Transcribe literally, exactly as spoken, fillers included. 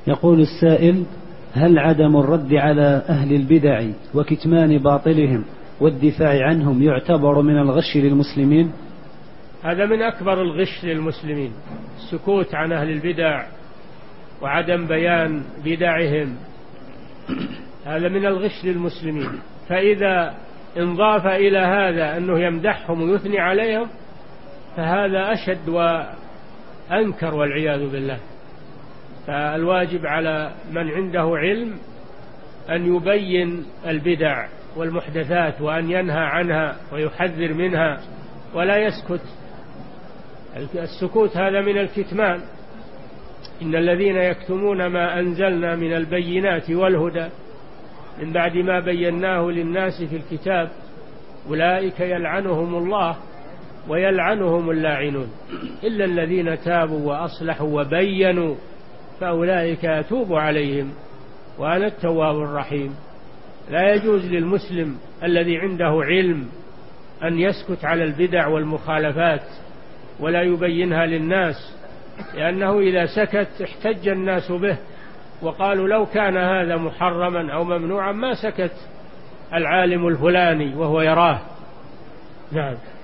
يقول السائل: هل عدم الرد على أهل البدع وكتمان باطلهم والدفاع عنهم يعتبر من الغش للمسلمين؟ هذا من أكبر الغش للمسلمين، السكوت عن أهل البدع وعدم بيان بدعهم، هذا من الغش للمسلمين. فإذا انضاف إلى هذا أنه يمدحهم ويثني عليهم فهذا أشد وأنكر والعياذ بالله. فالواجب على من عنده علم أن يبين البدع والمحدثات وأن ينهى عنها ويحذر منها ولا يسكت. السكوت هذا من الكتمان. إن الذين يكتمون ما أنزلنا من البينات والهدى من بعد ما بيناه للناس في الكتاب أولئك يلعنهم الله ويلعنهم اللاعنون إلا الذين تابوا وأصلحوا وبينوا فأولئك أتوب عليهم وأنا التواب الرحيم. لا يجوز للمسلم الذي عنده علم أن يسكت على البدع والمخالفات ولا يبينها للناس، لأنه إذا سكت احتج الناس به وقالوا لو كان هذا محرما أو ممنوعا ما سكت العالم الفلاني وهو يراه. نعم.